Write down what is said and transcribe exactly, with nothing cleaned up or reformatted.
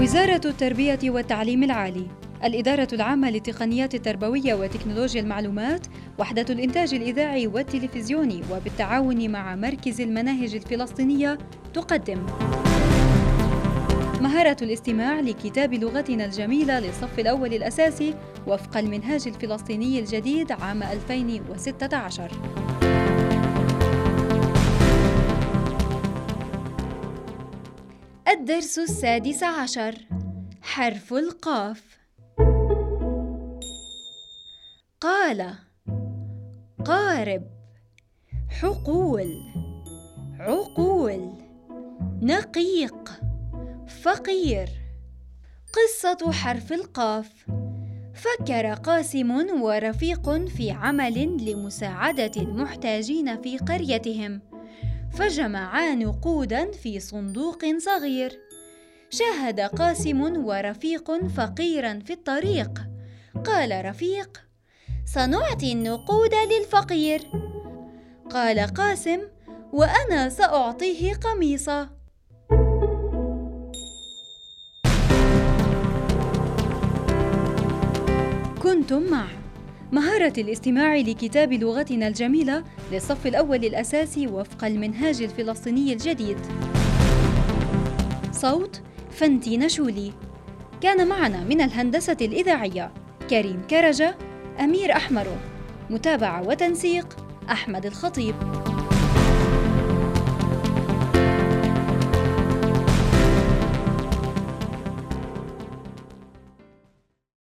وزارة التربية والتعليم العالي، الإدارة العامة للتقنيات التربوية وتكنولوجيا المعلومات، وحدة الإنتاج الإذاعي والتلفزيوني، وبالتعاون مع مركز المناهج الفلسطينية تقدم مهارة الاستماع لكتاب لغتنا الجميلة للصف الأول الأساسي وفق المنهاج الفلسطيني الجديد عام ألفين وستة عشر. الدرس السادس عشر، حرف القاف. قال، قارب، حقول، عقول، نقيق، فقير. قصة حرف القاف. فكر قاسم ورفيق في عمل لمساعدة المحتاجين في قريتهم، فجمعا نقوداً في صندوق صغير. شاهد قاسم ورفيق فقيراً في الطريق. قال رفيق: سنعطي النقود للفقير. قال قاسم: وأنا سأعطيه قميصا. كنتم مع مهارة الاستماع لكتاب لغتنا الجميلة للصف الأول الأساسي وفق المنهاج الفلسطيني الجديد. صوت فنتي نشولي. كان معنا من الهندسة الإذاعية كريم كرجة، أمير أحمر. متابعة وتنسيق أحمد الخطيب.